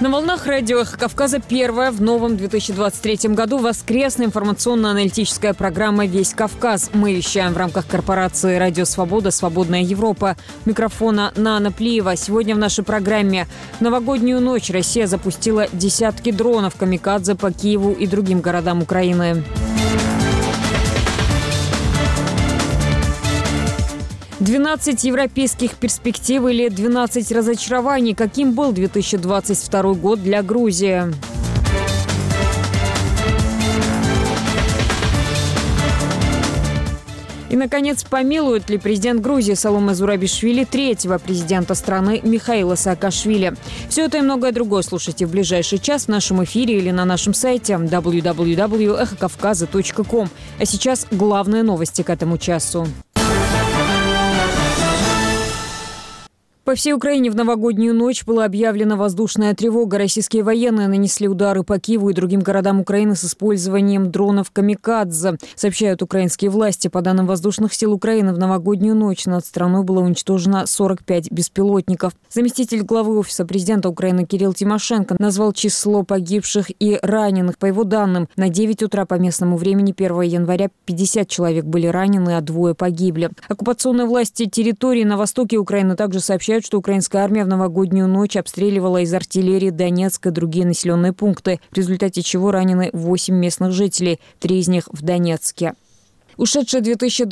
На волнах радио «Эхо Кавказа» первая в новом 2023 году воскресная информационно-аналитическая программа «Весь Кавказ». Мы вещаем в рамках корпорации «Радио Свобода. Свободная Европа». Микрофона Нана Плиева. Сегодня в нашей программе. В новогоднюю ночь Россия запустила десятки дронов «Камикадзе» по Киеву и другим городам Украины. 12 европейских перспектив или 12 разочарований. Каким был 2022 год для Грузии? И, наконец, помилует ли президент Грузии Саломе Зурабишвили третьего президента страны Михаила Саакашвили? Все это и многое другое слушайте в ближайший час в нашем эфире или на нашем сайте www.эхокавказа.ком. А сейчас главные новости к этому часу. По всей Украине в новогоднюю ночь была объявлена воздушная тревога. Российские военные нанесли удары по Киеву и другим городам Украины с использованием дронов «Камикадзе», сообщают украинские власти. По данным воздушных сил Украины, в новогоднюю ночь над страной было уничтожено 45 беспилотников. Заместитель главы Офиса президента Украины Кирилл Тимошенко назвал число погибших и раненых. По его данным, на 9 утра по местному времени 1 января 50 человек были ранены, а 2 погибли. Оккупационные власти территории на востоке Украины также сообщают, что украинская армия в новогоднюю ночь обстреливала из артиллерии Донецк и другие населенные пункты, в результате чего ранены 8 местных жителей, 3 из них в Донецке. Ушедший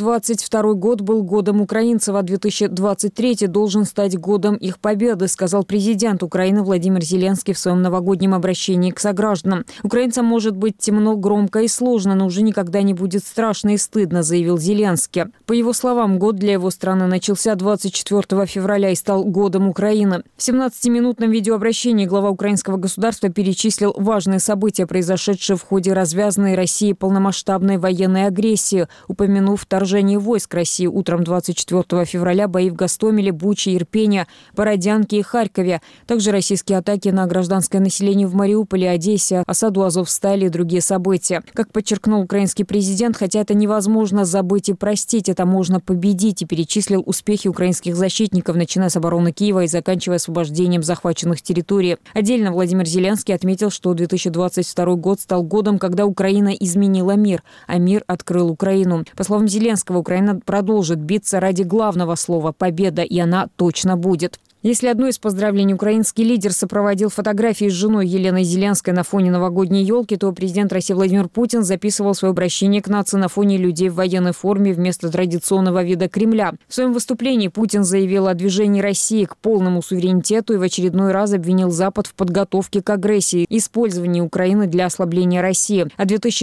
2022 год был годом украинцев, а 2023 должен стать годом их победы, сказал президент Украины Владимир Зеленский в своем новогоднем обращении к согражданам. Украинцам может быть темно, громко и сложно, но уже никогда не будет страшно и стыдно, заявил Зеленский. По его словам, год для его страны начался 24 февраля и стал годом Украины. В 17-минутном видеообращении глава украинского государства перечислил важные события, произошедшие в ходе развязанной Россией полномасштабной военной агрессии, упомянув вторжение войск России утром 24 февраля, бои в Гостомеле, Буче, Ирпене, Бородянке и Харькове. Также российские атаки на гражданское население в Мариуполе, Одессе, осаду Азовстали и другие события. Как подчеркнул украинский президент, хотя это невозможно забыть и простить, это можно победить, и перечислил успехи украинских защитников, начиная с обороны Киева и заканчивая освобождением захваченных территорий. Отдельно Владимир Зеленский отметил, что 2022 год стал годом, когда Украина изменила мир, а мир открыл Украину. По словам Зеленского, Украина продолжит биться ради главного слова «победа», и она точно будет. Если одно из поздравлений украинский лидер сопроводил фотографии с женой Еленой Зеленской на фоне новогодней елки, то президент России Владимир Путин записывал свое обращение к нации на фоне людей в военной форме вместо традиционного вида Кремля. В своем выступлении Путин заявил о движении России к полному суверенитету и в очередной раз обвинил Запад в подготовке к агрессии и использовании Украины для ослабления России. А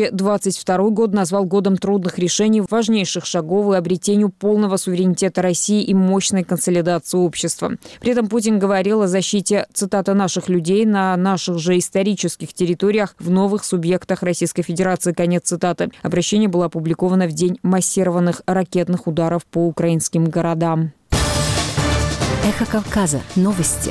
2022 год назвал годом трудных решений, важнейших шагов и обретению полного суверенитета России и мощной консолидации общества. При этом Путин говорил о защите, цитата, «наших людей на наших же исторических территориях в новых субъектах Российской Федерации», конец цитаты. Обращение было опубликовано в день массированных ракетных ударов по украинским городам. Эхо Кавказа. Новости.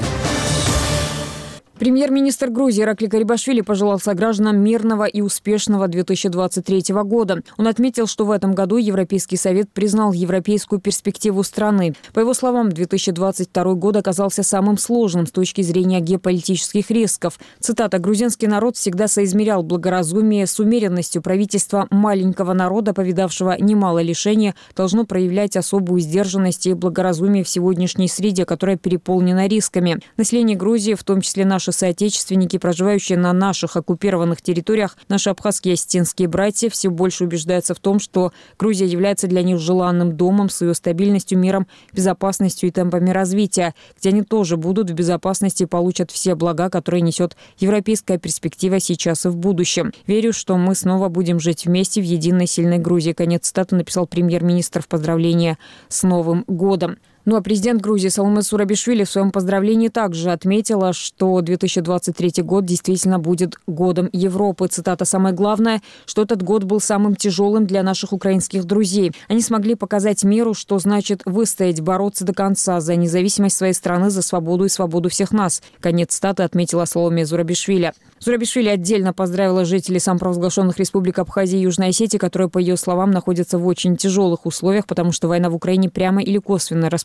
Премьер-министр Грузии Иракли Гарибашвили пожелал согражданам мирного и успешного 2023 года. Он отметил, что в этом году Европейский совет признал европейскую перспективу страны. По его словам, 2022 год оказался самым сложным с точки зрения геополитических рисков. Цитата: «Грузинский народ всегда соизмерял благоразумие с умеренностью. Правительство маленького народа, повидавшего немало лишений, должно проявлять особую сдержанность и благоразумие в сегодняшней среде, которая переполнена рисками. Население Грузии, в том числе наши соотечественники, проживающие на наших оккупированных территориях, наши абхазские и осетинские братья, все больше убеждаются в том, что Грузия является для них желанным домом с ее стабильностью, миром, безопасностью и темпами развития, где они тоже будут в безопасности и получат все блага, которые несет европейская перспектива сейчас и в будущем. Верю, что мы снова будем жить вместе в единой сильной Грузии». Конец цитаты написал премьер-министр в поздравлении с Новым годом. Ну а президент Грузии Саломе Зурабишвили в своем поздравлении также отметила, что 2023 год действительно будет годом Европы. Цитата: «Самое главное, что этот год был самым тяжелым для наших украинских друзей. Они смогли показать миру, что значит выстоять, бороться до конца за независимость своей страны, за свободу и свободу всех нас». Конец цитаты отметила Саломе Зурабишвили. Зурабишвили отдельно поздравила жителей самопровозглашенных республик Абхазии и Южной Осетии, которые, по ее словам, находятся в очень тяжелых условиях, потому что война в Украине прямо или косвенно распространяется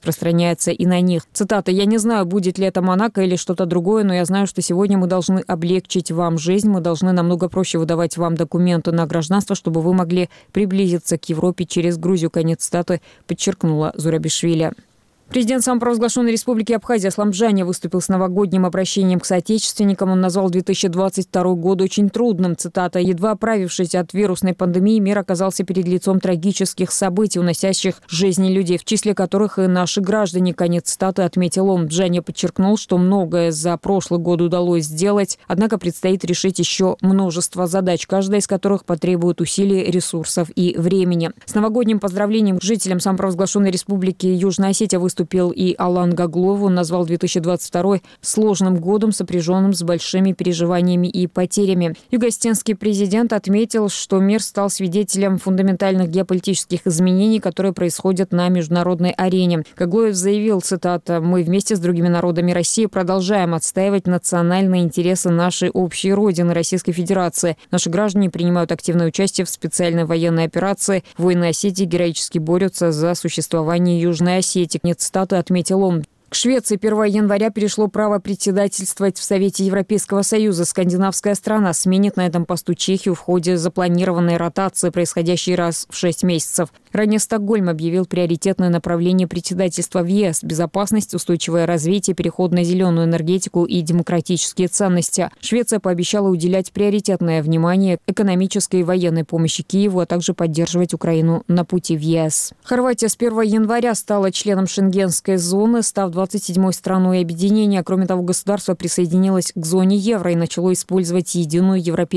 распространяется и на них. Цитата: «Я не знаю, будет ли это Монако или что-то другое, но я знаю, что сегодня мы должны облегчить вам жизнь, мы должны намного проще выдавать вам документы на гражданство, чтобы вы могли приблизиться к Европе через Грузию». Конец цитаты, подчеркнула Зурабишвили. Президент самопровозглашенной республики Абхазия Аслам Джани выступил с новогодним обращением к соотечественникам. Он назвал 2022 год очень трудным. Цитата: «Едва оправившись от вирусной пандемии, мир оказался перед лицом трагических событий, уносящих жизни людей, в числе которых и наши граждане». Конец цитаты, отметил он. Джани подчеркнул, что многое за прошлый год удалось сделать, однако предстоит решить еще множество задач, каждая из которых потребует усилий, ресурсов и времени. С новогодним поздравлением к жителям самопровозглашенной республики Южная Осетия выступил и Алан Гаглов. Он назвал 2022 сложным годом, сопряженным с большими переживаниями и потерями. Юго-осетинский президент отметил, что мир стал свидетелем фундаментальных геополитических изменений, которые происходят на международной арене. Гаглоев заявил, цитата: «Мы вместе с другими народами России продолжаем отстаивать национальные интересы нашей общей родины, Российской Федерации. Наши граждане принимают активное участие в специальной военной операции. Воины Осетии героически борются за существование Южной Осетии». Цитаты, отметил он. К Швеции 1 января перешло право председательствовать в Совете Европейского Союза. Скандинавская страна сменит на этом посту Чехию в ходе запланированной ротации, происходящей раз в 6 месяцев. Ранее Стокгольм объявил приоритетное направление председательства в ЕС – безопасность, устойчивое развитие, переход на зеленую энергетику и демократические ценности. Швеция пообещала уделять приоритетное внимание экономической и военной помощи Киеву, а также поддерживать Украину на пути в ЕС. Хорватия с 1 января стала членом Шенгенской зоны, став 27-й страной объединения. Кроме того, государство присоединилось к зоне евро и начало использовать единую европейскую